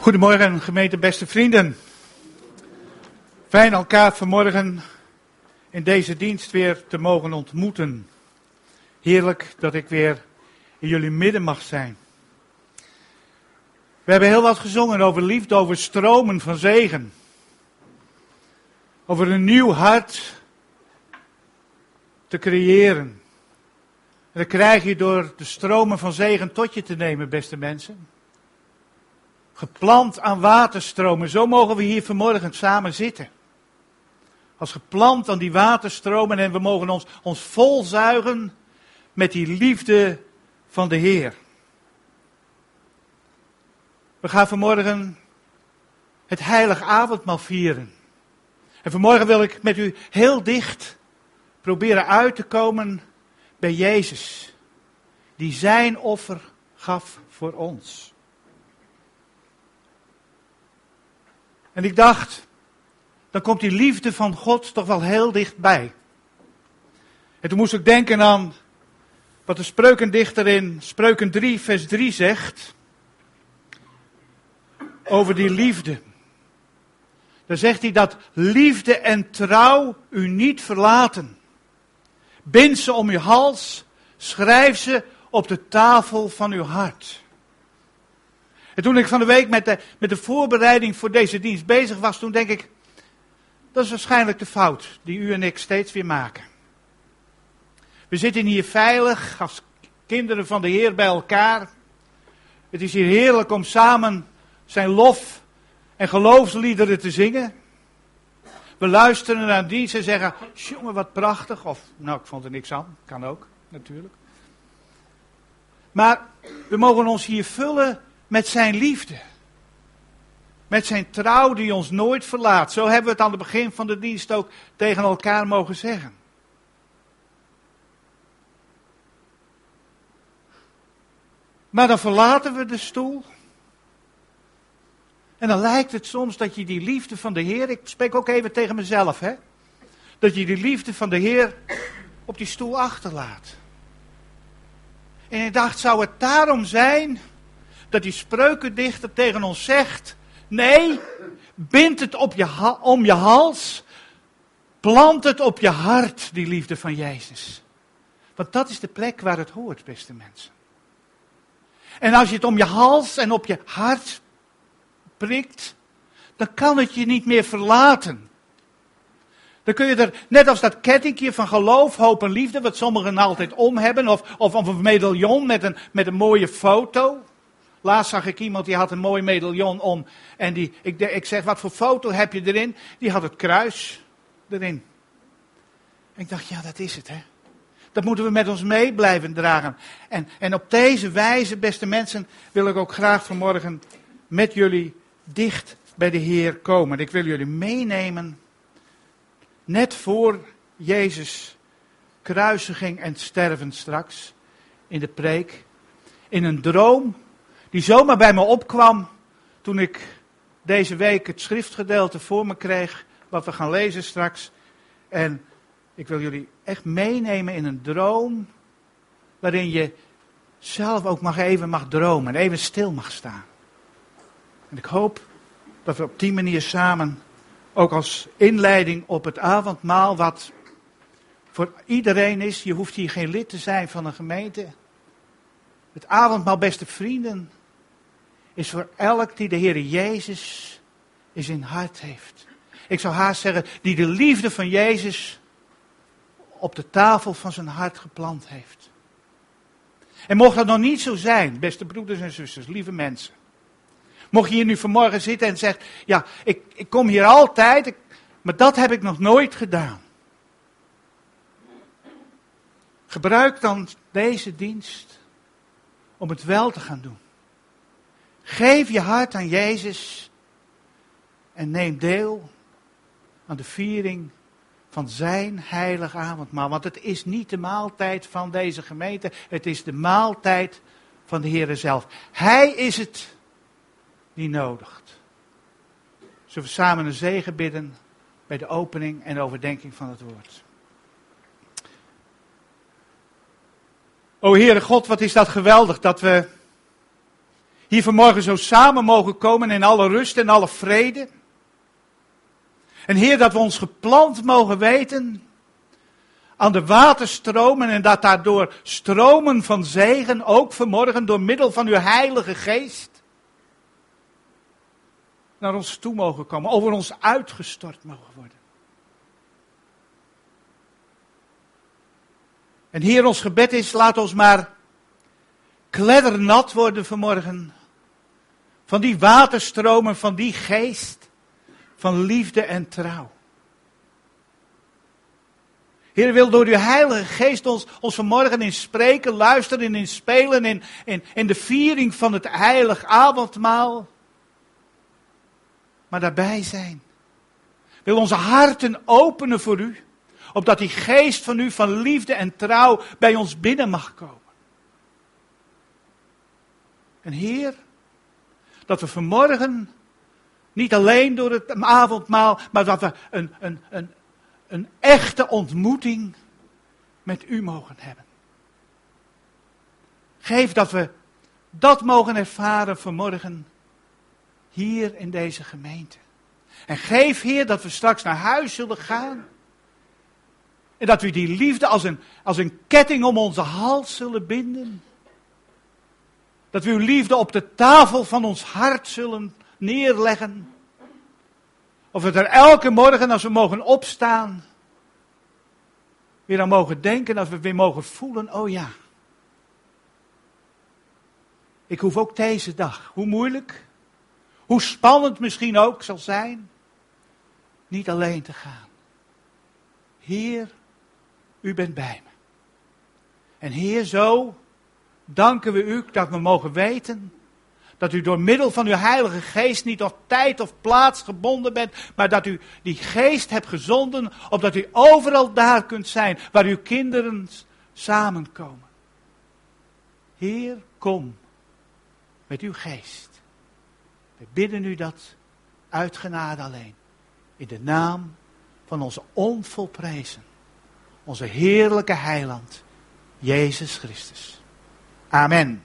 Goedemorgen gemeente, beste vrienden. Fijn elkaar vanmorgen in deze dienst weer te mogen ontmoeten. Heerlijk dat ik weer in jullie midden mag zijn. We hebben heel wat gezongen over liefde, over stromen van zegen. Over een nieuw hart te creëren. En dat krijg je door de stromen van zegen tot je te nemen, beste mensen. Geplant aan waterstromen, zo mogen we hier vanmorgen samen zitten. Als geplant aan die waterstromen en we mogen ons volzuigen met die liefde van de Heer. We gaan vanmorgen het heilige avondmaal vieren. En vanmorgen wil ik met u heel dicht proberen uit te komen bij Jezus. Die zijn offer gaf voor ons. En ik dacht, dan komt die liefde van God toch wel heel dichtbij. En toen moest ik denken aan wat de spreukendichter in Spreuken 3 vers 3 zegt. Over die liefde. Dan zegt hij dat liefde en trouw u niet verlaten. Bind ze om uw hals, schrijf ze op de tafel van uw hart. En toen ik van de week met de voorbereiding voor deze dienst bezig was, toen denk ik, dat is waarschijnlijk de fout die u en ik steeds weer maken. We zitten hier veilig als kinderen van de Heer bij elkaar. Het is hier heerlijk om samen zijn lof en geloofsliederen te zingen. We luisteren naar dienst en zeggen, jongen wat prachtig. Of, nou ik vond er niks aan, kan ook natuurlijk. Maar we mogen ons hier vullen met zijn liefde. Met zijn trouw die ons nooit verlaat. Zo hebben we het aan het begin van de dienst ook tegen elkaar mogen zeggen. Maar dan verlaten we de stoel. En dan lijkt het soms dat je die liefde van de Heer, ik spreek ook even tegen mezelf, dat je die liefde van de Heer op die stoel achterlaat. En ik dacht, zou het daarom zijn dat die spreukendichter tegen ons zegt, nee, bind het om je hals, plant het op je hart, die liefde van Jezus. Want dat is de plek waar het hoort, beste mensen. En als je het om je hals en op je hart prikt, dan kan het je niet meer verlaten. Dan kun je er, net als dat kettingje van geloof, hoop en liefde, wat sommigen altijd om hebben, of een medaillon met een mooie foto. Laatst zag ik iemand die had een mooi medaillon om. En ik zeg, wat voor foto heb je erin? Die had het kruis erin. En ik dacht, ja, dat is het, Dat moeten we met ons mee blijven dragen. En op deze wijze, beste mensen, wil ik ook graag vanmorgen met jullie dicht bij de Heer komen. Ik wil jullie meenemen, net voor Jezus kruisiging en sterven straks, in de preek, in een droom die zomaar bij me opkwam toen ik deze week het schriftgedeelte voor me kreeg, wat we gaan lezen straks. En ik wil jullie echt meenemen in een droom waarin je zelf ook even mag dromen en even stil mag staan. En ik hoop dat we op die manier samen, ook als inleiding op het avondmaal, wat voor iedereen is, je hoeft hier geen lid te zijn van een gemeente. Het avondmaal, beste vrienden, is voor elk die de Heer Jezus in zijn hart heeft. Ik zou haast zeggen, die de liefde van Jezus op de tafel van zijn hart geplant heeft. En mocht dat nog niet zo zijn, beste broeders en zusters, lieve mensen. Mocht je hier nu vanmorgen zitten en zegt, ja, ik kom hier altijd, maar dat heb ik nog nooit gedaan. Gebruik dan deze dienst om het wel te gaan doen. Geef je hart aan Jezus en neem deel aan de viering van zijn heilige avondmaal. Want het is niet de maaltijd van deze gemeente, het is de maaltijd van de Heer zelf. Hij is het die nodigt. Zullen we samen een zegen bidden bij de opening en overdenking van het woord. O Heere God, wat is dat geweldig dat we hier vanmorgen zo samen mogen komen in alle rust en alle vrede. En Heer, dat we ons geplant mogen weten aan de waterstromen en dat daardoor stromen van zegen, ook vanmorgen door middel van uw Heilige Geest, naar ons toe mogen komen, over ons uitgestort mogen worden. En Heer, ons gebed is, laat ons maar kleddernat worden vanmorgen van die waterstromen, van die geest, van liefde en trouw. Heer, wil door uw Heilige Geest ons vanmorgen in spreken, luisteren en in spelen in de viering van het heilig avondmaal. Maar daarbij zijn. Wil onze harten openen voor u, opdat die geest van u van liefde en trouw bij ons binnen mag komen. En Heer, dat we vanmorgen niet alleen door het avondmaal, maar dat we een echte ontmoeting met u mogen hebben. Geef dat we dat mogen ervaren vanmorgen hier in deze gemeente. En geef, Heer, dat we straks naar huis zullen gaan. En dat we die liefde als een ketting om onze hals zullen binden. Dat we uw liefde op de tafel van ons hart zullen neerleggen. Of we er elke morgen als we mogen opstaan, weer aan mogen denken, dat we weer mogen voelen, oh ja. Ik hoef ook deze dag, hoe moeilijk, hoe spannend misschien ook zal zijn, niet alleen te gaan. Heer, u bent bij me. En Heer, zo danken we u dat we mogen weten dat u door middel van uw Heilige Geest niet op tijd of plaats gebonden bent, maar dat u die Geest hebt gezonden, opdat u overal daar kunt zijn waar uw kinderen samenkomen. Heer, kom met uw Geest. We bidden u dat uit genade alleen. In de naam van onze onvolprezen, onze heerlijke heiland, Jezus Christus. Amen.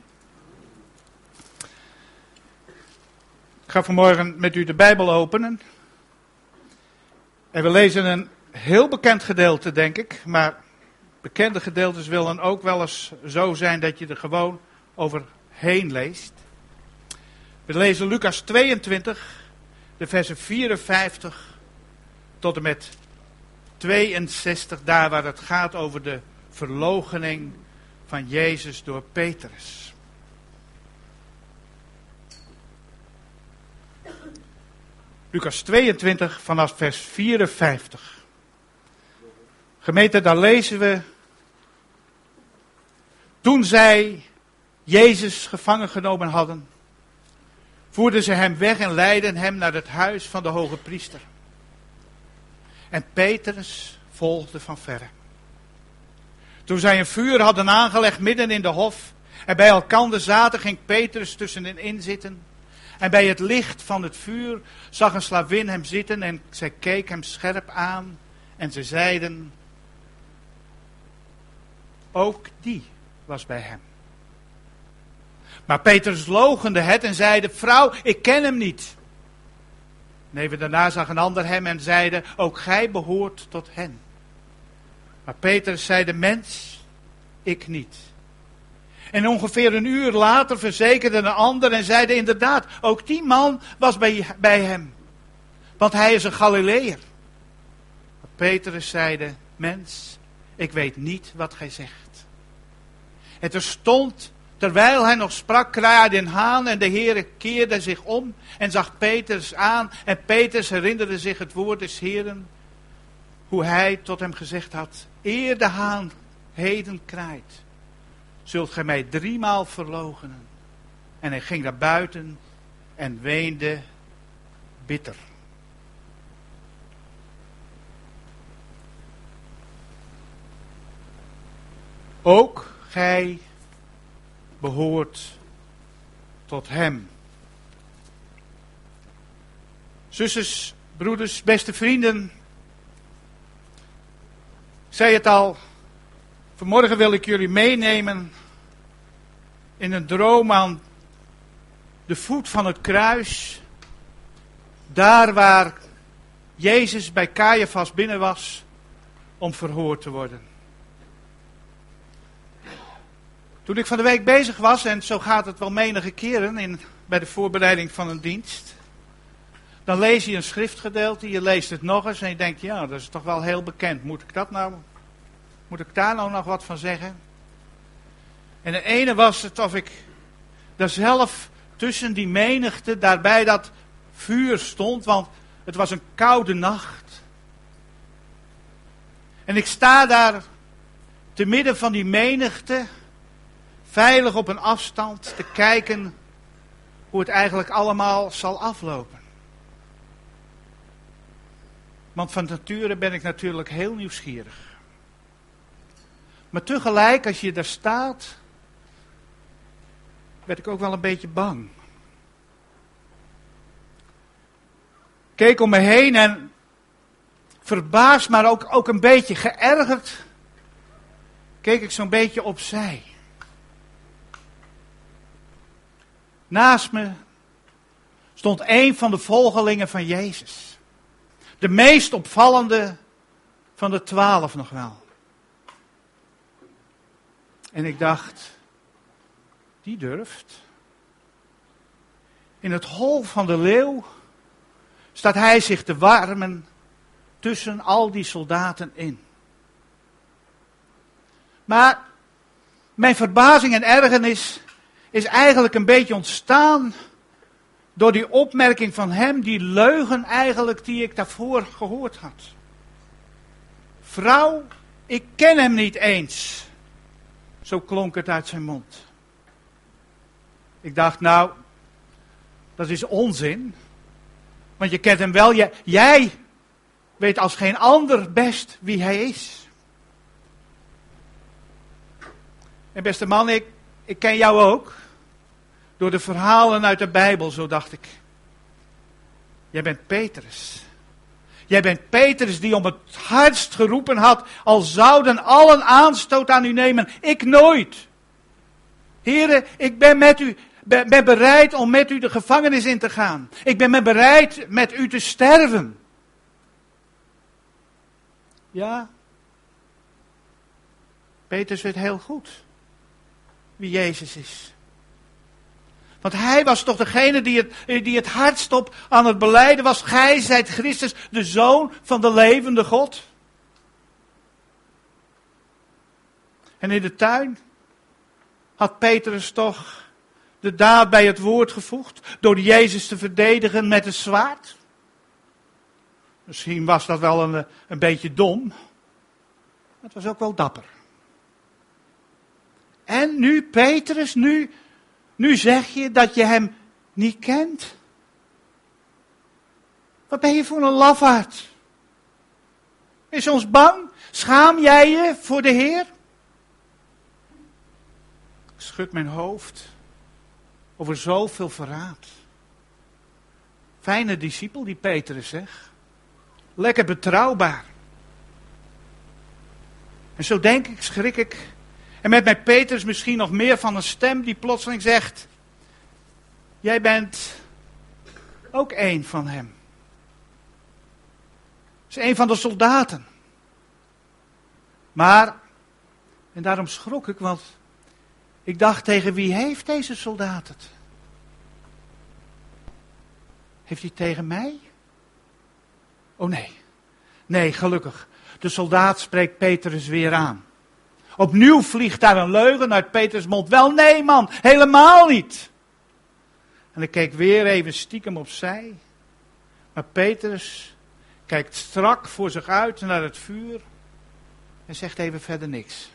Ik ga vanmorgen met u de Bijbel openen. En we lezen een heel bekend gedeelte, denk ik. Maar bekende gedeeltes willen ook wel eens zo zijn dat je er gewoon overheen leest. We lezen Lucas 22, de versen 54 tot en met 62. Daar waar het gaat over de verloochening van Jezus door Petrus. Lucas 22 vanaf vers 54. Gemeente, daar lezen we. Toen zij Jezus gevangen genomen hadden, voerden ze hem weg en leidden hem naar het huis van de hoge priester. En Petrus volgde van verre. Toen zij een vuur hadden aangelegd midden in de hof en bij elkander zaten, ging Petrus tussenin zitten. En bij het licht van het vuur zag een slavin hem zitten en zij keek hem scherp aan. En ze zeiden, ook die was bij hem. Maar Petrus loochende het en zeide, vrouw, ik ken hem niet. En even daarna zag een ander hem en zeide, ook gij behoort tot hen. Maar Petrus zeide, mens, ik niet. En ongeveer een uur later verzekerde een ander en zeide inderdaad, ook die man was bij hem. Want hij is een Galileër. Maar Petrus zeide, mens, ik weet niet wat gij zegt. En terstond, terwijl hij nog sprak, kraaide een haan en de Heere keerde zich om en zag Petrus aan. En Petrus herinnerde zich het woord des Heeren, hoe hij tot hem gezegd had, eer de haan heden kraait, zult gij mij 3 maal verloochenen. En hij ging naar buiten en weende bitter. Ook gij behoort tot hem. Zusters, broeders, beste vrienden. Ik zei het al. Vanmorgen wil ik jullie meenemen in een droom aan de voet van het kruis, daar waar Jezus bij Caiaphas binnen was om verhoord te worden. Toen ik van de week bezig was, en zo gaat het wel menige keren bij de voorbereiding van een dienst, dan lees je een schriftgedeelte, je leest het nog eens en je denkt, ja, dat is toch wel heel bekend. Moet ik daar nou nog wat van zeggen? En de ene was het of ik daar zelf tussen die menigte, daar bij dat vuur stond, want het was een koude nacht. En ik sta daar te midden van die menigte, veilig op een afstand, te kijken hoe het eigenlijk allemaal zal aflopen. Want van nature ben ik natuurlijk heel nieuwsgierig. Maar tegelijk, als je daar staat, werd ik ook wel een beetje bang. Ik keek om me heen en verbaasd, maar ook een beetje geërgerd, keek ik zo'n beetje opzij. Naast me stond een van de volgelingen van Jezus. De meest opvallende van de 12 nog wel. En ik dacht, die durft. In het hol van de leeuw staat hij zich te warmen tussen al die soldaten in. Maar mijn verbazing en ergernis is eigenlijk een beetje ontstaan door die opmerking van hem, die leugen eigenlijk die ik daarvoor gehoord had. Vrouw, ik ken hem niet eens. Zo klonk het uit zijn mond. Ik dacht, nou, dat is onzin. Want je kent hem wel, jij weet als geen ander best wie hij is. En beste man, ik ken jou ook. Door de verhalen uit de Bijbel, zo dacht ik. Jij bent Petrus. Jij bent Petrus die om het hardst geroepen had, al zouden allen aanstoot aan u nemen, ik nooit. Heren, ik ben met u, ben bereid om met u de gevangenis in te gaan. Ik ben bereid met u te sterven. Ja, Petrus weet heel goed wie Jezus is. Want hij was toch degene die het hardst op aan het belijden was. Gij zijt Christus, de Zoon van de levende God. En in de tuin had Petrus toch de daad bij het woord gevoegd. Door Jezus te verdedigen met een zwaard. Misschien was dat wel een beetje dom. Maar het was ook wel dapper. En nu Petrus, nu zeg je dat je hem niet kent. Wat ben je voor een lafaard? Is ons bang? Schaam jij je voor de Heer? Ik schud mijn hoofd over zoveel verraad. Fijne discipel die Petrus, zeg. Lekker betrouwbaar. En zo denk ik, schrik ik. En met mij Petrus misschien nog meer van een stem die plotseling zegt: jij bent ook een van hem. Is een van de soldaten. Maar, en daarom schrok ik, want ik dacht, tegen wie heeft deze soldaat het? Heeft hij tegen mij? Oh nee. Nee, gelukkig. De soldaat spreekt Petrus weer aan. Opnieuw vliegt daar een leugen uit Petrus' mond. Wel nee man, helemaal niet. En ik keek weer even stiekem opzij. Maar Petrus kijkt strak voor zich uit naar het vuur. En zegt even verder niks.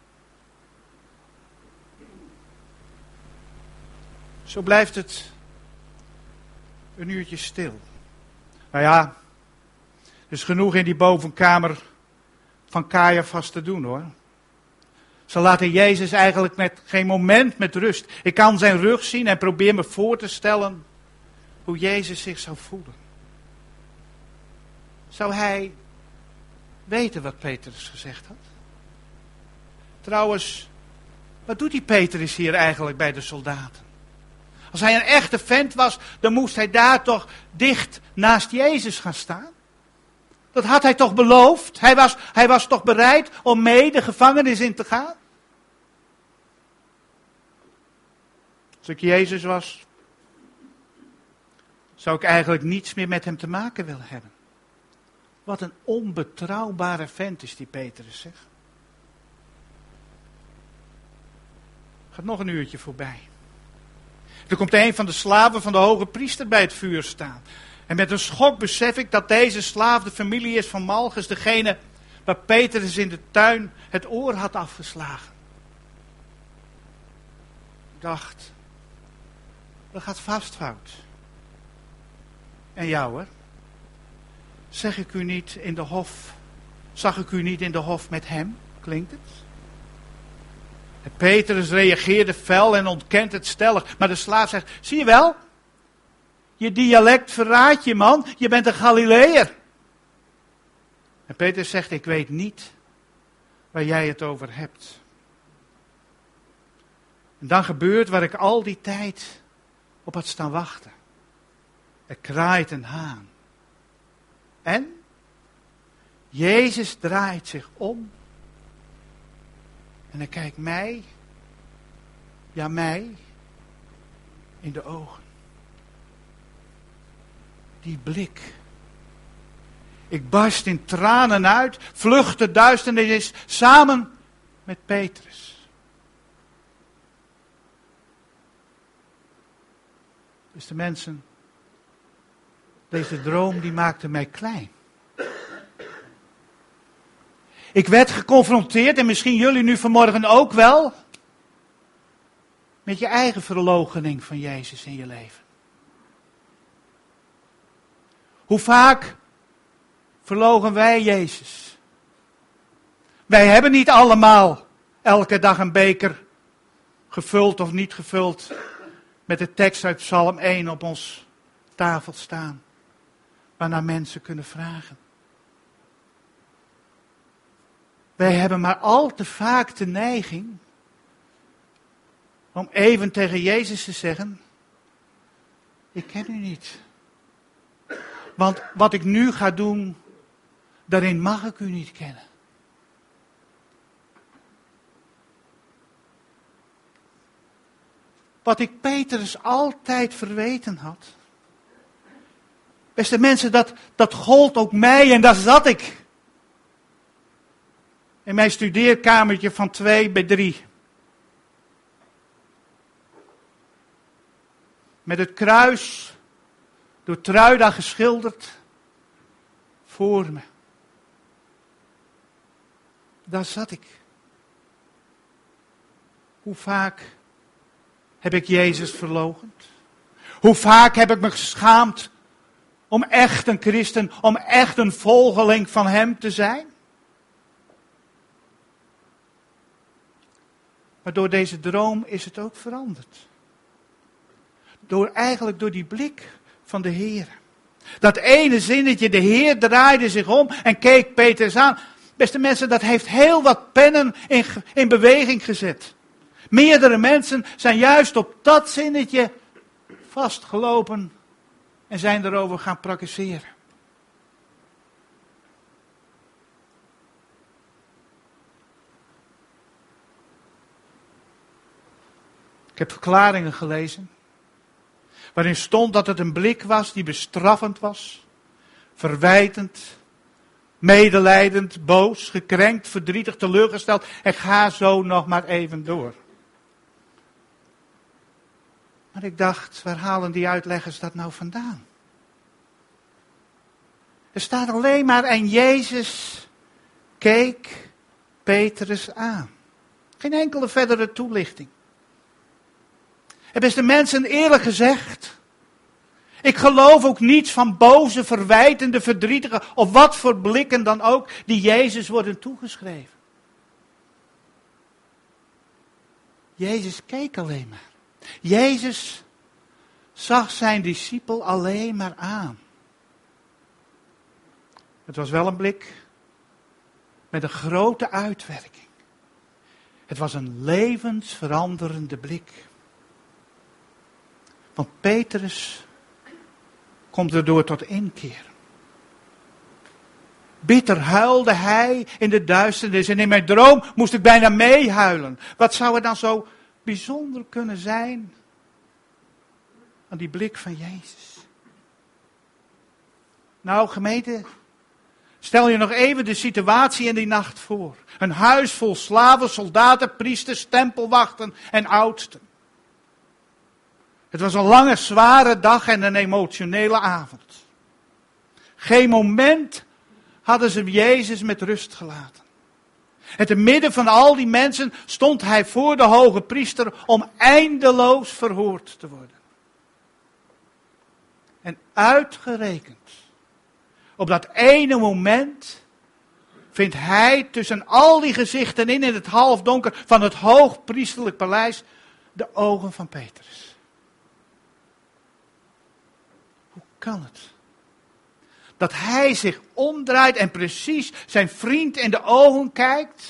Zo blijft het een uurtje stil. Nou ja, er is genoeg in die bovenkamer van Caiaphas te doen hoor. Ze laten Jezus eigenlijk met geen moment met rust. Ik kan zijn rug zien en probeer me voor te stellen hoe Jezus zich zou voelen. Zou hij weten wat Petrus gezegd had? Trouwens, wat doet die Petrus hier eigenlijk bij de soldaten? Als hij een echte vent was, dan moest hij daar toch dicht naast Jezus gaan staan. Dat had hij toch beloofd? Hij was toch bereid om mee de gevangenis in te gaan? Als ik Jezus was, zou ik eigenlijk niets meer met hem te maken willen hebben. Wat een onbetrouwbare vent is die Petrus, zeg. Gaat nog een uurtje voorbij. Er komt een van de slaven van de hoge priester bij het vuur staan. En met een schok besef ik dat deze slaaf de familie is van Malchus, degene waar Petrus in de tuin het oor had afgeslagen. Ik dacht, dat gaat vast fout. En jou hoor, zag ik u niet in de hof met hem, klinkt het? En Petrus reageerde fel en ontkent het stellig. Maar de slaaf zegt, zie je wel? Je dialect verraadt je, man. Je bent een Galileër. En Petrus zegt, ik weet niet waar jij het over hebt. En dan gebeurt waar ik al die tijd op had staan wachten. Er kraait een haan. En Jezus draait zich om. En hij kijkt mij, ja mij, in de ogen. Die blik. Ik barst in tranen uit, vlucht de duisternis samen met Petrus. Beste mensen, deze droom die maakte mij klein. Ik werd geconfronteerd, en misschien jullie nu vanmorgen ook wel, met je eigen verloochening van Jezus in je leven. Hoe vaak verloochenen wij Jezus? Wij hebben niet allemaal elke dag een beker, gevuld of niet gevuld, met de tekst uit Psalm 1 op ons tafel staan, waarna mensen kunnen vragen. Wij hebben maar al te vaak de neiging om even tegen Jezus te zeggen, ik ken u niet. Want wat ik nu ga doen, daarin mag ik u niet kennen. Wat ik Petrus altijd verweten had. Beste mensen, dat gold ook mij en daar zat ik. In mijn studeerkamertje van 2x3. Met het kruis door Truida geschilderd voor me. Daar zat ik. Hoe vaak heb ik Jezus verloochend? Hoe vaak heb ik me geschaamd om echt een christen, om echt een volgeling van hem te zijn? Maar door deze droom is het ook veranderd. Eigenlijk door die blik van de Heer. Dat ene zinnetje, de Heer draaide zich om en keek Petrus aan. Beste mensen, dat heeft heel wat pennen in beweging gezet. Meerdere mensen zijn juist op dat zinnetje vastgelopen en zijn erover gaan praktiseren. Ik heb verklaringen gelezen, waarin stond dat het een blik was die bestraffend was, verwijtend, medelijdend, boos, gekrenkt, verdrietig, teleurgesteld en ga zo nog maar even door. Maar ik dacht, waar halen die uitleggers dat nou vandaan? Er staat alleen maar en Jezus keek Petrus aan. Geen enkele verdere toelichting. En beste mensen, eerlijk gezegd, ik geloof ook niets van boze, verwijtende, verdrietige of wat voor blikken dan ook die Jezus worden toegeschreven. Jezus keek alleen maar. Jezus zag zijn discipel alleen maar aan. Het was wel een blik met een grote uitwerking. Het was een levensveranderende blik. Want Petrus komt erdoor tot inkeer. Bitter huilde hij in de duisternis en in mijn droom moest ik bijna meehuilen. Wat zou er dan zo bijzonder kunnen zijn aan die blik van Jezus? Nou, gemeente, stel je nog even de situatie in die nacht voor. Een huis vol slaven, soldaten, priesters, tempelwachten en oudsten. Het was een lange, zware dag en een emotionele avond. Geen moment hadden ze Jezus met rust gelaten. En te midden van al die mensen stond hij voor de hoge priester om eindeloos verhoord te worden. En uitgerekend op dat ene moment vindt hij tussen al die gezichten in het halfdonker van het hoogpriesterlijk paleis de ogen van Petrus. Hoe kan het? Dat hij zich omdraait en precies zijn vriend in de ogen kijkt.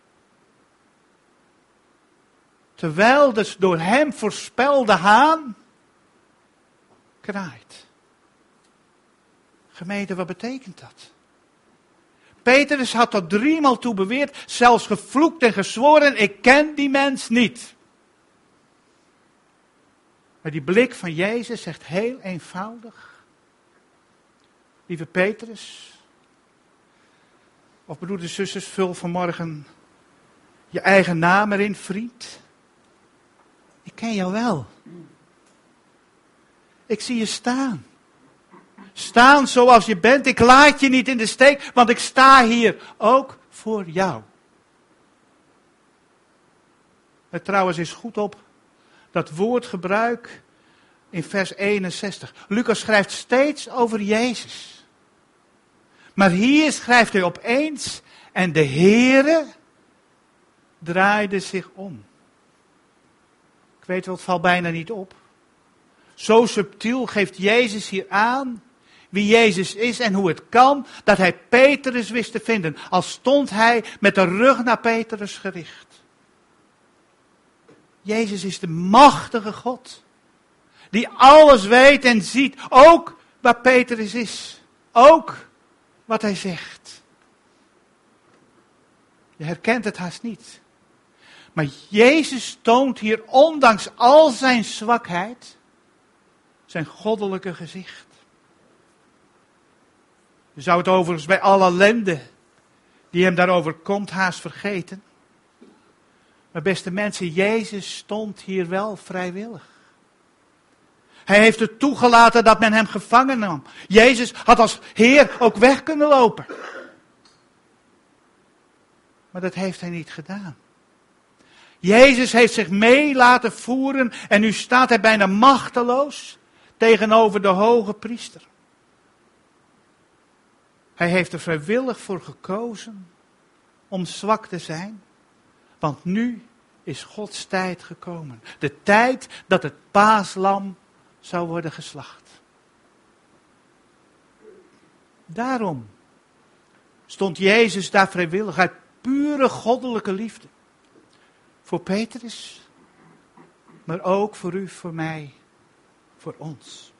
Terwijl de door hem voorspelde haan kraait. Gemeente, wat betekent dat? Petrus had tot 3 maal toe beweerd, zelfs gevloekt en gezworen, ik ken die mens niet. Maar die blik van Jezus zegt heel eenvoudig, lieve Petrus, of broeders en zusters, vul vanmorgen je eigen naam erin, vriend. Ik ken jou wel. Ik zie je staan. Staan zoals je bent. Ik laat je niet in de steek, want ik sta hier ook voor jou. Het trouwens is goed op dat woordgebruik in vers 61. Lucas schrijft steeds over Jezus. Maar hier schrijft hij opeens, en de Heere draaide zich om. Ik weet wel, het valt bijna niet op. Zo subtiel geeft Jezus hier aan wie Jezus is en hoe het kan dat hij Petrus wist te vinden. Al stond hij met de rug naar Petrus gericht. Jezus is de machtige God. Die alles weet en ziet. Ook waar Petrus is. Ook wat hij zegt. Je herkent het haast niet. Maar Jezus toont hier ondanks al zijn zwakheid zijn goddelijke gezicht. Je zou het overigens bij alle ellende die hem daarover komt haast vergeten. Maar beste mensen, Jezus stond hier wel vrijwillig. Hij heeft het toegelaten dat men hem gevangen nam. Jezus had als Heer ook weg kunnen lopen. Maar dat heeft hij niet gedaan. Jezus heeft zich mee laten voeren en nu staat hij bijna machteloos tegenover de hoge priester. Hij heeft er vrijwillig voor gekozen om zwak te zijn, want nu is Gods tijd gekomen. De tijd dat het paaslam zou worden geslacht. Daarom stond Jezus daar vrijwillig uit pure goddelijke liefde. Voor Petrus, maar ook voor u, voor mij, voor ons.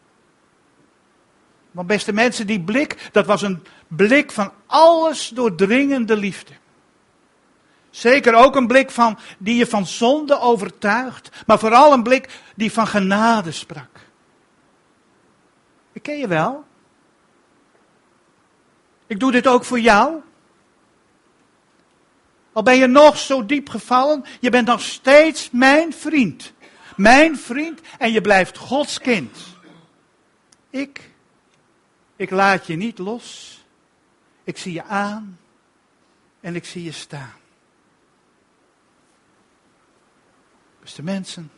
Want beste mensen, die blik, dat was een blik van alles doordringende liefde. Zeker ook een blik die je van zonde overtuigt, maar vooral een blik die van genade sprak. Ik ken je wel. Ik doe dit ook voor jou. Al ben je nog zo diep gevallen, je bent nog steeds mijn vriend. Mijn vriend en je blijft Gods kind. Ik laat je niet los. Ik zie je aan en ik zie je staan. Beste mensen,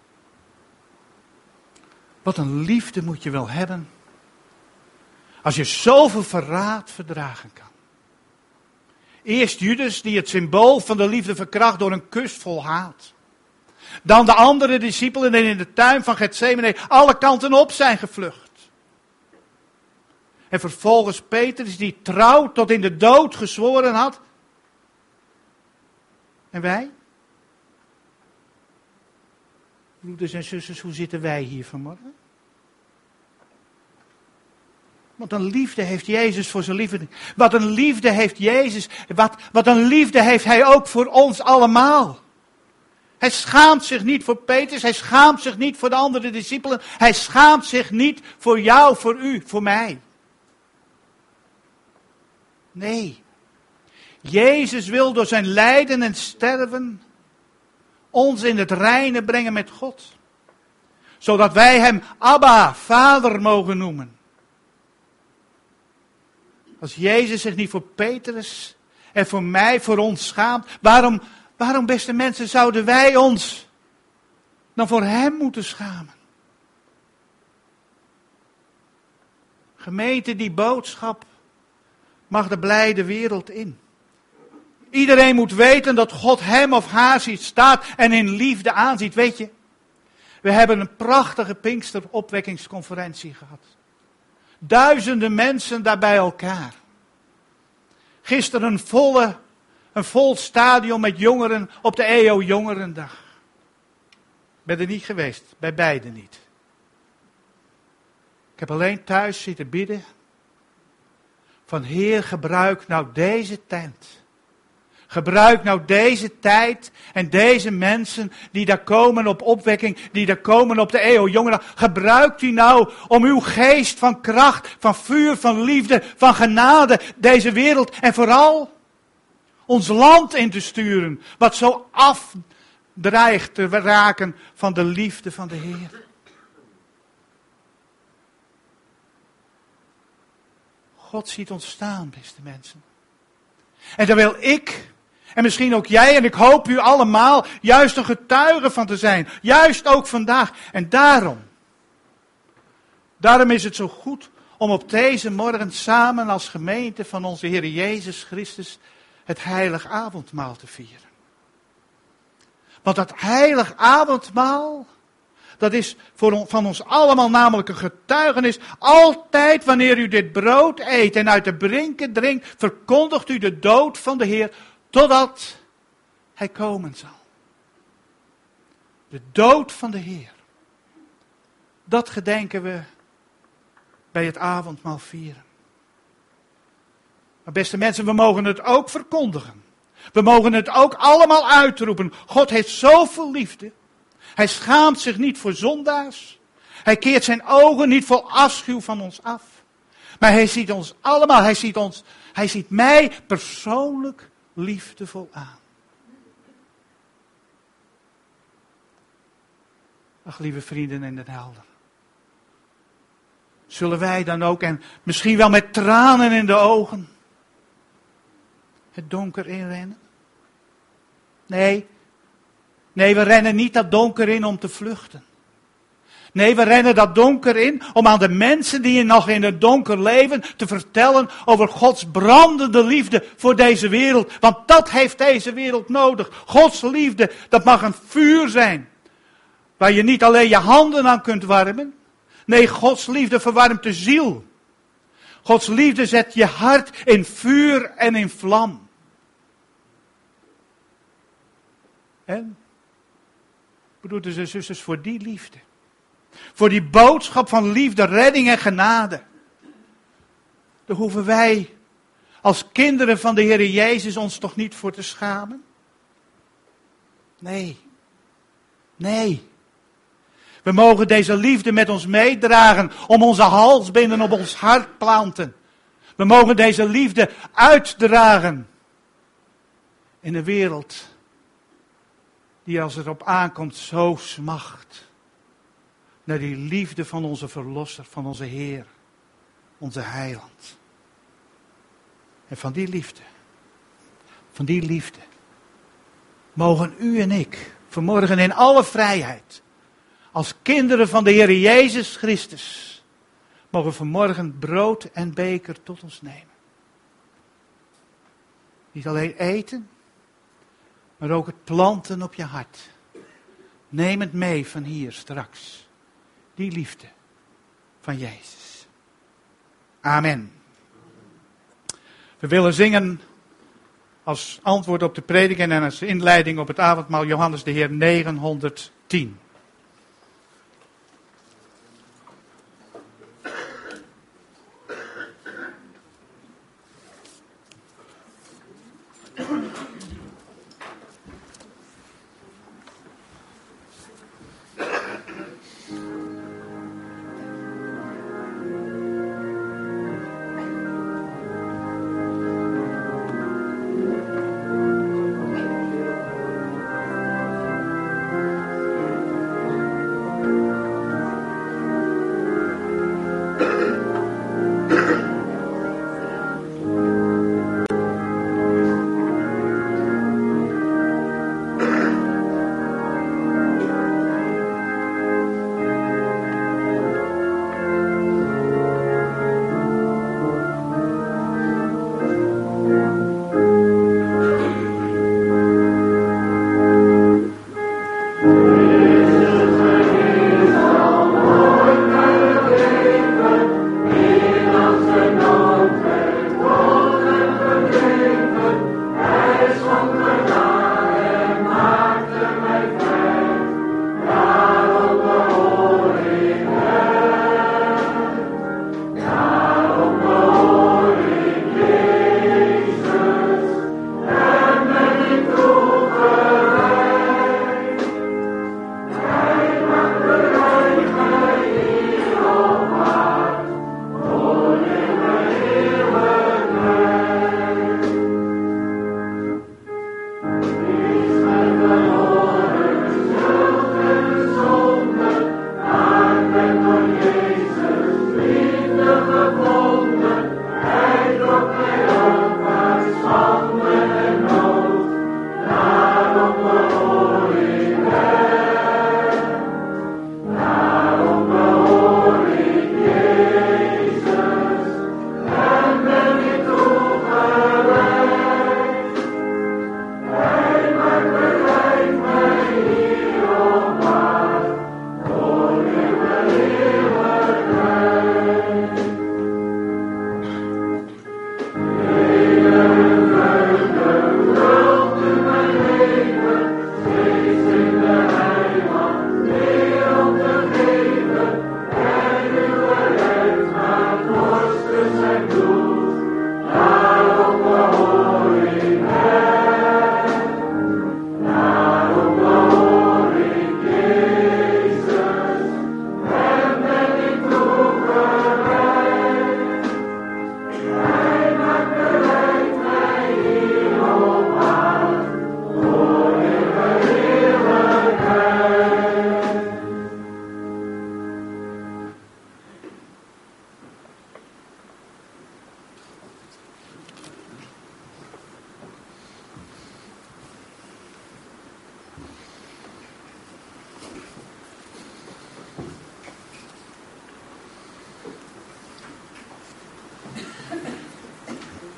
wat een liefde moet je wel hebben als je zoveel verraad verdragen kan. Eerst Judas die het symbool van de liefde verkracht door een kus vol haat. Dan de andere discipelen die in de tuin van Getsemane alle kanten op zijn gevlucht. En vervolgens Petrus die trouw tot in de dood gezworen had. En wij? Broeders en zusters, hoe zitten wij hier vanmorgen? Wat een liefde heeft Jezus voor zijn lieveling. Wat een liefde heeft Jezus. Wat een liefde heeft Hij ook voor ons allemaal. Hij schaamt zich niet voor Petrus. Hij schaamt zich niet voor de andere discipelen. Hij schaamt zich niet voor jou, voor u, voor mij. Nee. Jezus wil door zijn lijden en sterven ons in het reine brengen met God. Zodat wij Hem Abba, Vader mogen noemen. Als Jezus zich niet voor Petrus en voor mij, voor ons schaamt, waarom, beste mensen, zouden wij ons dan voor Hem moeten schamen? Gemeente, die boodschap mag de blijde wereld in. Iedereen moet weten dat God hem of haar ziet staan en in liefde aanziet. Weet je, we hebben een prachtige Pinksteropwekkingsconferentie gehad. Duizenden mensen daar bij elkaar. Gisteren een vol stadion met jongeren op de EO Jongerendag. Ik ben er niet geweest, bij beide niet. Ik heb alleen thuis zitten bidden. Van Heer, gebruik nou deze tent. Gebruik nou deze tijd en deze mensen die daar komen op opwekking, die daar komen op de EO Jongeren. Gebruik die nou om uw geest van kracht, van vuur, van liefde, van genade deze wereld en vooral ons land in te sturen. Wat zo afdreigt te raken van de liefde van de Heer. God ziet ons staan, beste mensen. En daar wil ik, en misschien ook jij, en ik hoop u allemaal, juist een getuige van te zijn. Juist ook vandaag. En daarom is het zo goed om op deze morgen samen als gemeente van onze Heer Jezus Christus het heilig avondmaal te vieren. Want dat heilig avondmaal, dat is van ons allemaal namelijk een getuigenis. Altijd wanneer u dit brood eet en uit de brinken drinkt, verkondigt u de dood van de Heer totdat Hij komen zal. De dood van de Heer. Dat gedenken we bij het avondmaal vieren. Maar beste mensen, we mogen het ook verkondigen. We mogen het ook allemaal uitroepen. God heeft zoveel liefde. Hij schaamt zich niet voor zondaars. Hij keert zijn ogen niet vol afschuw van ons af. Maar hij ziet ons allemaal. Hij ziet mij persoonlijk liefdevol aan. Ach, lieve vrienden in Den Helder. Zullen wij dan ook, en misschien wel met tranen in de ogen, het donker inrennen? Nee, we rennen niet dat donker in om te vluchten. Nee, we rennen dat donker in om aan de mensen die nog in het donker leven te vertellen over Gods brandende liefde voor deze wereld. Want dat heeft deze wereld nodig. Gods liefde, dat mag een vuur zijn. Waar je niet alleen je handen aan kunt warmen. Nee, Gods liefde verwarmt de ziel. Gods liefde zet je hart in vuur en in vlam. En, broeders en zusters, voor die liefde. Voor die boodschap van liefde, redding en genade. Daar hoeven wij als kinderen van de Heer Jezus ons toch niet voor te schamen? Nee. We mogen deze liefde met ons meedragen, om onze halsbinden op ons hart planten. We mogen deze liefde uitdragen in een wereld die als het erop aankomt zo smacht naar die liefde van onze Verlosser, van onze Heer, onze Heiland. En van die liefde, mogen u en ik vanmorgen in alle vrijheid, als kinderen van de Heer Jezus Christus, mogen vanmorgen brood en beker tot ons nemen. Niet alleen eten, maar ook het planten op je hart. Neem het mee van hier straks. Die liefde van Jezus. Amen. We willen zingen als antwoord op de prediking en als inleiding op het avondmaal Johannes de Heer 910.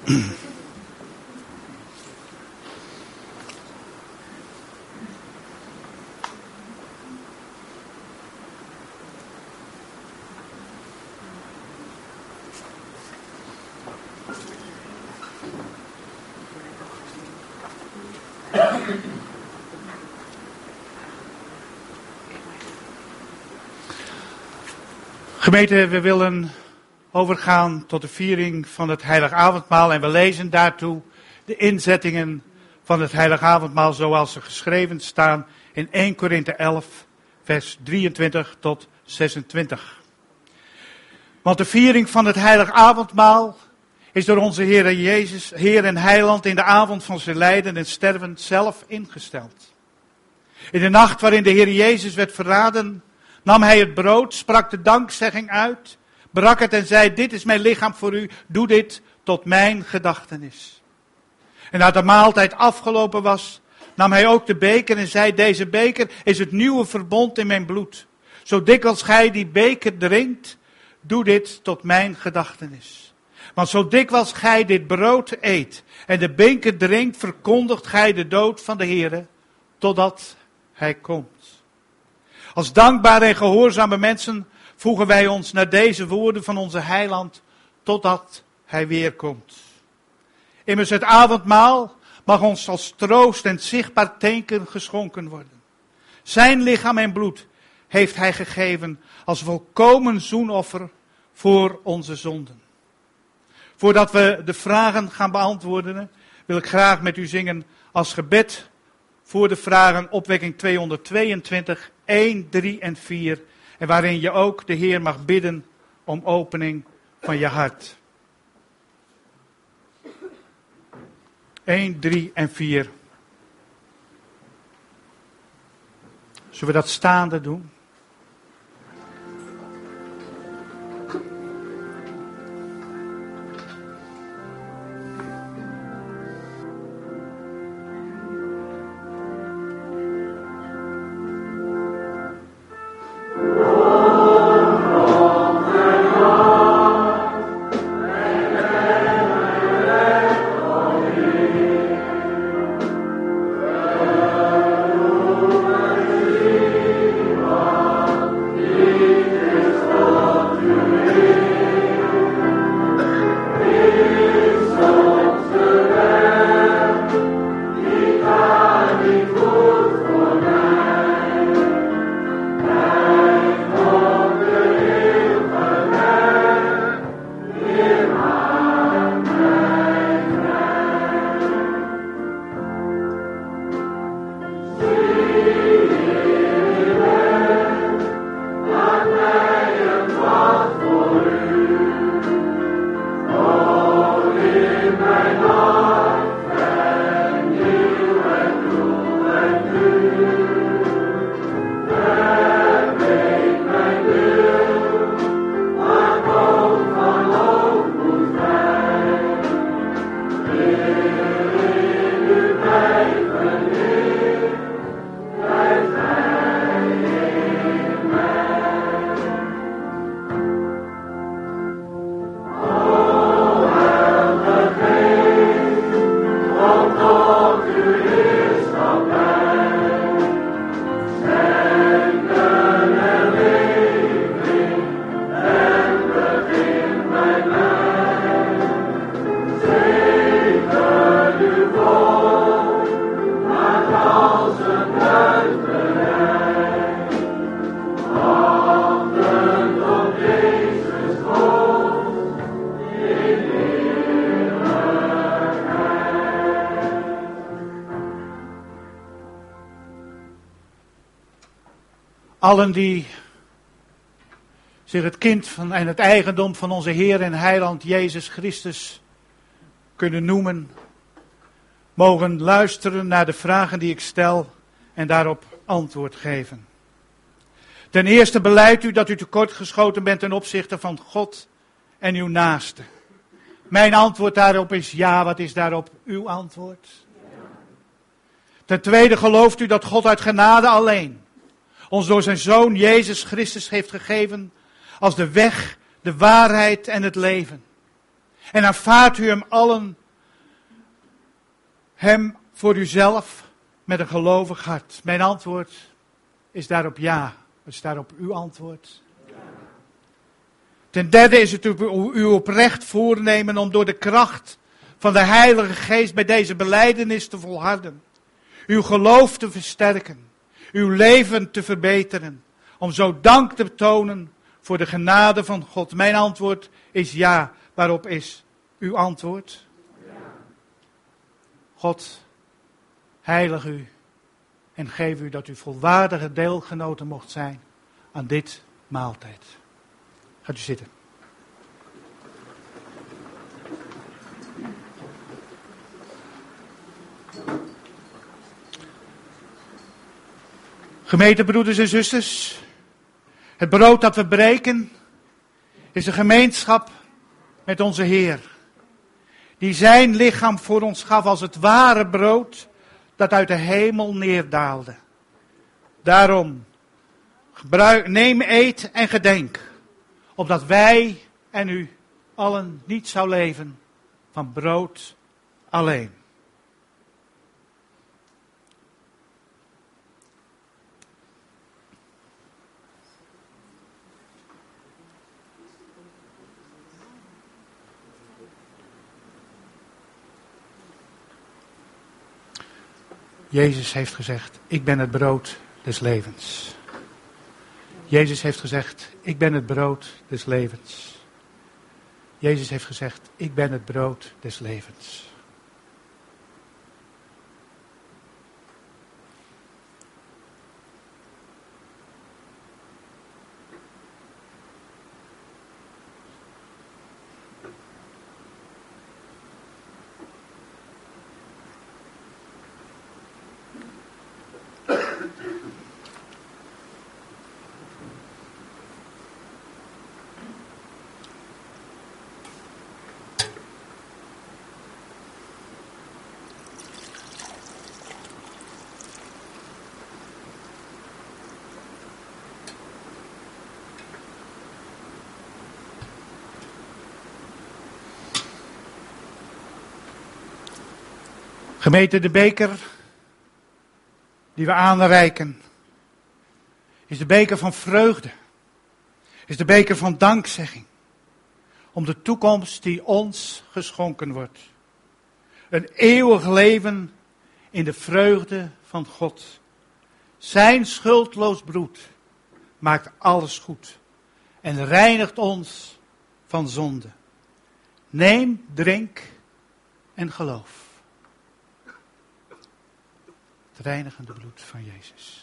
Gemeente, we willen overgaan tot de viering van het Heilig Avondmaal en we lezen daartoe de inzettingen van het Heilig Avondmaal zoals ze geschreven staan in 1 Korinthe 11, vers 23 tot 26. Want de viering van het Heilig Avondmaal is door onze Heer Jezus, Heer en Heiland, in de avond van zijn lijden en sterven zelf ingesteld. In de nacht waarin de Heer Jezus werd verraden, nam hij het brood, sprak de dankzegging uit, brak het en zei: dit is mijn lichaam voor u, doe dit tot mijn gedachtenis. En nadat de maaltijd afgelopen was, nam hij ook de beker en zei: deze beker is het nieuwe verbond in mijn bloed. Zo dikwijls gij die beker drinkt, doe dit tot mijn gedachtenis. Want zo dikwijls gij dit brood eet en de beker drinkt, verkondigt gij de dood van de Heere, totdat hij komt. Als dankbare en gehoorzame mensen voegen wij ons naar deze woorden van onze Heiland, totdat hij weer komt. Immers het avondmaal mag ons als troost en zichtbaar teken geschonken worden. Zijn lichaam en bloed heeft hij gegeven als volkomen zoenoffer voor onze zonden. Voordat we de vragen gaan beantwoorden, wil ik graag met u zingen als gebed voor de vragen opwekking 222, 1, 3 en 4. En waarin je ook de Heer mag bidden om opening van je hart. 1, 3 en 4. Zullen we dat staande doen? Allen die zich het kind van en het eigendom van onze Heer en Heiland Jezus Christus kunnen noemen, mogen luisteren naar de vragen die ik stel en daarop antwoord geven. Ten eerste belijdt u dat u tekortgeschoten bent ten opzichte van God en uw naaste. Mijn antwoord daarop is ja. Wat is daarop uw antwoord? Ten tweede gelooft u dat God uit genade alleen ons door zijn Zoon Jezus Christus heeft gegeven als de weg, de waarheid en het leven. En aanvaardt u hem allen hem voor uzelf met een gelovig hart? Mijn antwoord is daarop ja. Wat is daarop uw antwoord? Ja. Ten derde is het uw oprecht voornemen om door de kracht van de Heilige Geest bij deze belijdenis te volharden. Uw geloof te versterken. Uw leven te verbeteren. Om zo dank te tonen voor de genade van God. Mijn antwoord is ja. Waarop is uw antwoord? Ja. God, heilig u en geef u dat u volwaardige deelgenoten mocht zijn aan dit maaltijd. Gaat u zitten. Gemeente broeders en zusters, het brood dat we breken is een gemeenschap met onze Heer. Die zijn lichaam voor ons gaf als het ware brood dat uit de hemel neerdaalde. Daarom, neem, eet en gedenk, opdat wij en u allen niet zou leven van brood alleen. Jezus heeft gezegd, ik ben het brood des levens. Jezus heeft gezegd, ik ben het brood des levens. Jezus heeft gezegd, ik ben het brood des levens. Gemeente, de beker die we aanreiken, is de beker van vreugde, is de beker van dankzegging, om de toekomst die ons geschonken wordt. Een eeuwig leven in de vreugde van God. Zijn schuldloos bloed maakt alles goed en reinigt ons van zonde. Neem, drink en geloof. Het reinigende bloed van Jezus.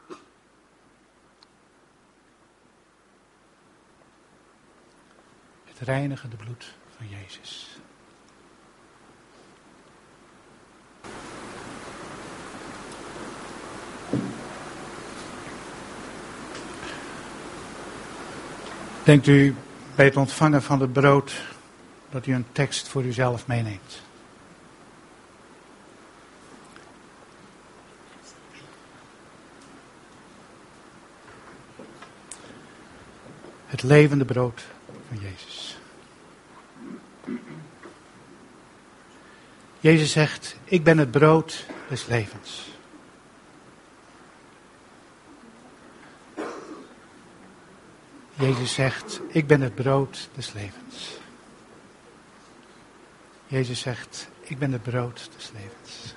Het reinigende bloed van Jezus. Denkt u bij het ontvangen van het brood dat u een tekst voor uzelf meeneemt? Het levende brood van Jezus. Jezus zegt, ik ben het brood des levens. Jezus zegt, ik ben het brood des levens. Jezus zegt, ik ben het brood des levens.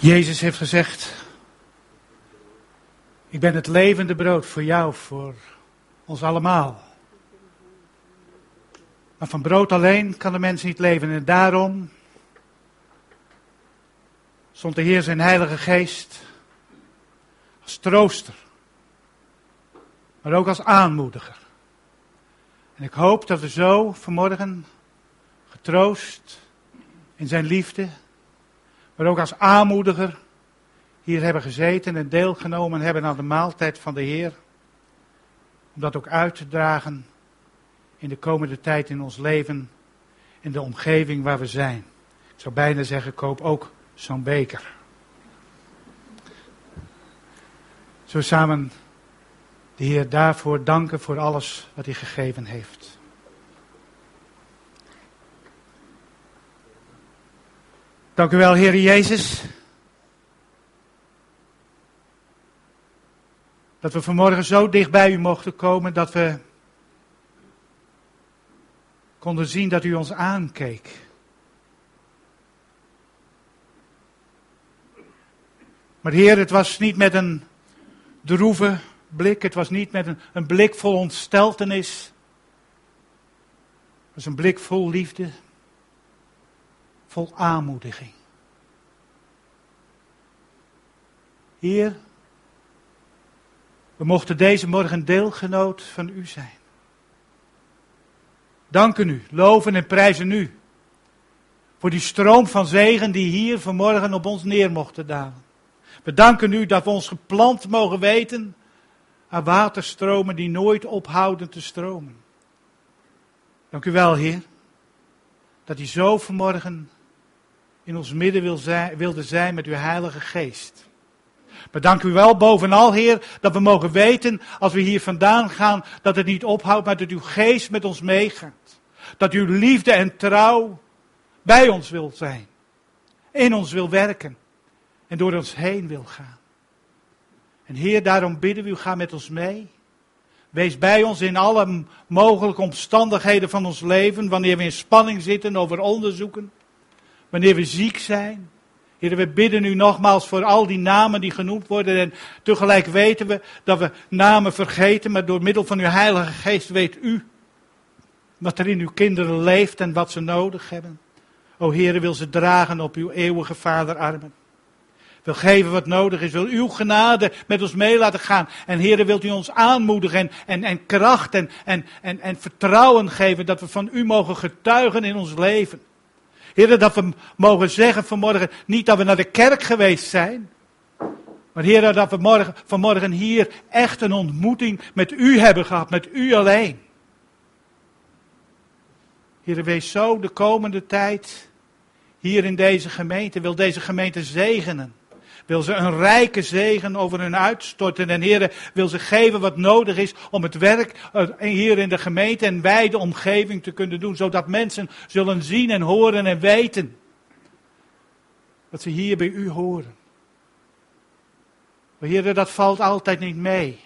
Jezus heeft gezegd, ik ben het levende brood voor jou, voor ons allemaal. Maar van brood alleen kan de mens niet leven. En daarom zond de Heer zijn Heilige Geest als trooster, maar ook als aanmoediger. En ik hoop dat we zo vanmorgen getroost in zijn liefde, maar ook als aanmoediger hier hebben gezeten en deelgenomen hebben aan de maaltijd van de Heer. Om dat ook uit te dragen in de komende tijd in ons leven, in de omgeving waar we zijn. Ik zou bijna zeggen, koop ook zo'n beker. Zo samen de Heer daarvoor danken voor alles wat hij gegeven heeft. Dank u wel, Heer Jezus. Dat we vanmorgen zo dicht bij u mochten komen dat we konden zien dat u ons aankeek. Maar Heer, het was niet met een droeve blik, het was niet met een blik vol ontsteltenis. Het was een blik vol liefde, vol aanmoediging. Heer, we mochten deze morgen deelgenoot van u zijn. Danken u, loven en prijzen u voor die stroom van zegen die hier vanmorgen op ons neer mochten dalen. We danken u dat we ons geplant mogen weten aan waterstromen die nooit ophouden te stromen. Dank u wel, Heer, dat u zo vanmorgen in ons midden wilde zijn met uw Heilige Geest. Maar dank u wel bovenal, Heer, dat we mogen weten als we hier vandaan gaan dat het niet ophoudt, maar dat uw Geest met ons meegaat. Dat uw liefde en trouw bij ons wil zijn, in ons wil werken en door ons heen wil gaan. En Heer, daarom bidden we u, ga met ons mee. Wees bij ons in alle mogelijke omstandigheden van ons leven, wanneer we in spanning zitten over onderzoeken, wanneer we ziek zijn. Heer, we bidden u nogmaals voor al die namen die genoemd worden en tegelijk weten we dat we namen vergeten, maar door middel van uw Heilige Geest weet u wat er in uw kinderen leeft en wat ze nodig hebben. O Heer, wil ze dragen op uw eeuwige vaderarmen. Wil geven wat nodig is, wil uw genade met ons mee laten gaan. En Heer, wilt u ons aanmoedigen en kracht en vertrouwen geven dat we van u mogen getuigen in ons leven. Heer, dat we mogen zeggen vanmorgen, niet dat we naar de kerk geweest zijn, maar Heer, dat we vanmorgen hier echt een ontmoeting met u hebben gehad, met u alleen. Heer, wees zo de komende tijd hier in deze gemeente, wil deze gemeente zegenen. Wil ze een rijke zegen over hun uitstorten. En Heer, wil ze geven wat nodig is om het werk hier in de gemeente en wijde omgeving te kunnen doen. Zodat mensen zullen zien en horen en weten dat ze hier bij u horen. Maar Heer, dat valt altijd niet mee.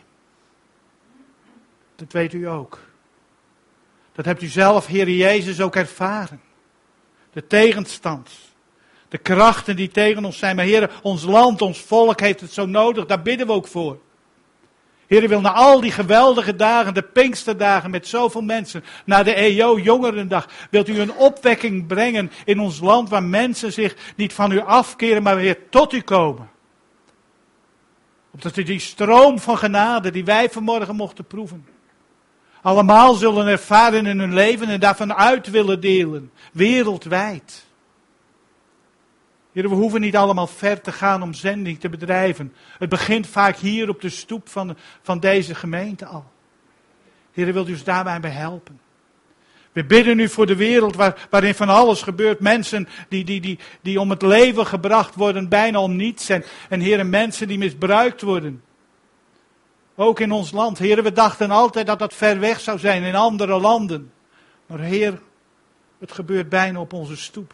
Dat weet u ook. Dat hebt u zelf, Heer Jezus, ook ervaren. De tegenstand. De krachten die tegen ons zijn. Maar Heer, ons land, ons volk heeft het zo nodig. Daar bidden we ook voor. Heer, wil na al die geweldige dagen, de Pinksterdagen met zoveel mensen, naar de EO Jongerendag, wilt u een opwekking brengen in ons land waar mensen zich niet van u afkeren, maar weer tot u komen. Opdat u die stroom van genade die wij vanmorgen mochten proeven, allemaal zullen ervaren in hun leven en daarvan uit willen delen, wereldwijd. Heer, we hoeven niet allemaal ver te gaan om zending te bedrijven. Het begint vaak hier op de stoep van deze gemeente al. Heer, wilt u ons daarbij bij helpen. We bidden u voor de wereld waarin van alles gebeurt. Mensen die om het leven gebracht worden, bijna om niets. En Heer, mensen die misbruikt worden. Ook in ons land. Heer, we dachten altijd dat dat ver weg zou zijn in andere landen. Maar Heer, het gebeurt bijna op onze stoep.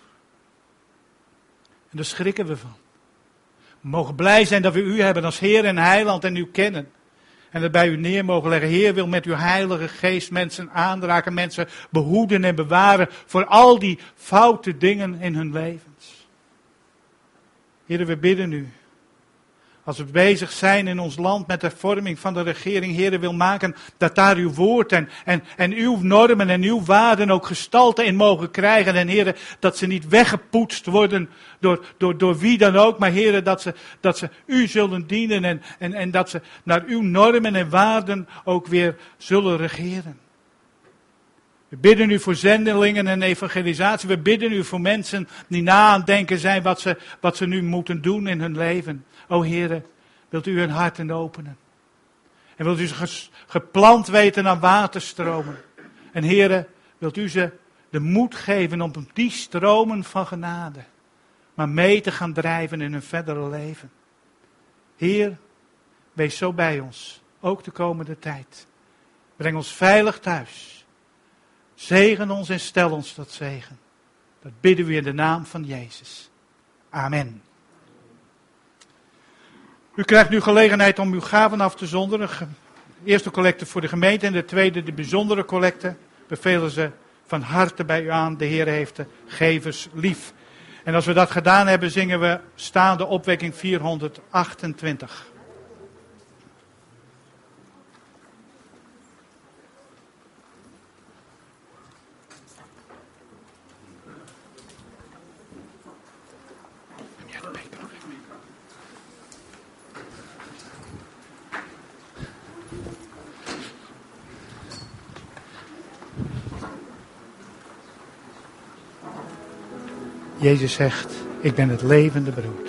En daar schrikken we van. We mogen blij zijn dat we u hebben als Heer en Heiland en u kennen. En dat bij u neer mogen leggen. Heer, wil met uw Heilige Geest mensen aanraken, mensen behoeden en bewaren voor al die foute dingen in hun levens. Heere, we bidden u. Als we bezig zijn in ons land met de vorming van de regering, Heere, wil maken dat daar uw woord en uw normen en uw waarden ook gestalte in mogen krijgen. En Heere, dat ze niet weggepoetst worden door wie dan ook, maar Heere, dat ze u zullen dienen en dat ze naar uw normen en waarden ook weer zullen regeren. We bidden u voor zendelingen en evangelisatie. We bidden u voor mensen die na aan het denken zijn wat ze nu moeten doen in hun leven. O Heere, wilt u hun harten openen. En wilt u ze geplant weten aan waterstromen. En Heere, wilt u ze de moed geven om die stromen van genade maar mee te gaan drijven in hun verdere leven. Heer, wees zo bij ons, ook de komende tijd. Breng ons veilig thuis. Zegen ons en stel ons tot zegen. Dat bidden we in de naam van Jezus. Amen. U krijgt nu gelegenheid om uw gaven af te zonderen. De eerste collecte voor de gemeente en de tweede de bijzondere collecte. Bevelen ze van harte bij u aan. De Heer heeft de gevers lief. En als we dat gedaan hebben, zingen we staande opwekking 428. Jezus zegt, ik ben het levende brood.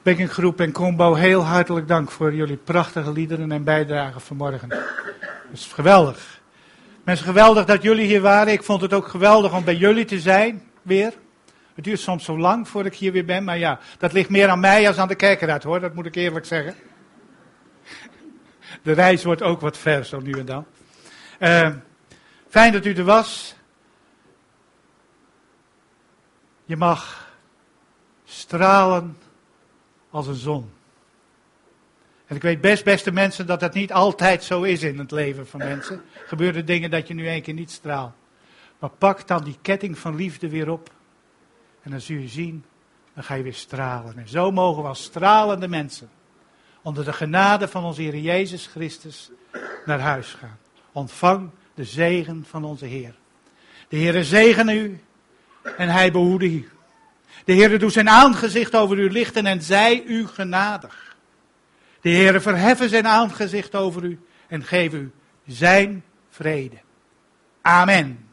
Backinggroep en Combo, heel hartelijk dank voor jullie prachtige liederen en bijdragen vanmorgen. Dat is geweldig. Mensen, geweldig dat jullie hier waren. Ik vond het ook geweldig om bij jullie te zijn, weer. Het duurt soms zo lang voordat ik hier weer ben, maar ja, dat ligt meer aan mij als aan de kerkraad, hoor. Dat moet ik eerlijk zeggen. De reis wordt ook wat ver, zo nu en dan. Fijn dat u er was. Je mag stralen als een zon. En ik weet best, beste mensen, dat dat niet altijd zo is in het leven van mensen. Er gebeuren dingen dat je nu een keer niet straalt. Maar pak dan die ketting van liefde weer op. En dan zul je zien, dan ga je weer stralen. En zo mogen we als stralende mensen, onder de genade van onze Heer Jezus Christus, naar huis gaan. Ontvang de zegen van onze Heer. De Heere zegene u en Hij behoede u. De Heere doet zijn aangezicht over u lichten en zij u genadig. De Heere verheffen zijn aangezicht over u en geef u zijn vrede. Amen.